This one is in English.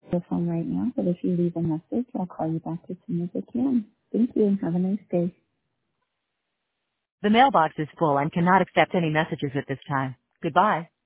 the phone right now, but if you leave a message, I'll call you back as soon as I can. Thank you and have a nice day. The mailbox is full and cannot accept any messages at this time. Goodbye.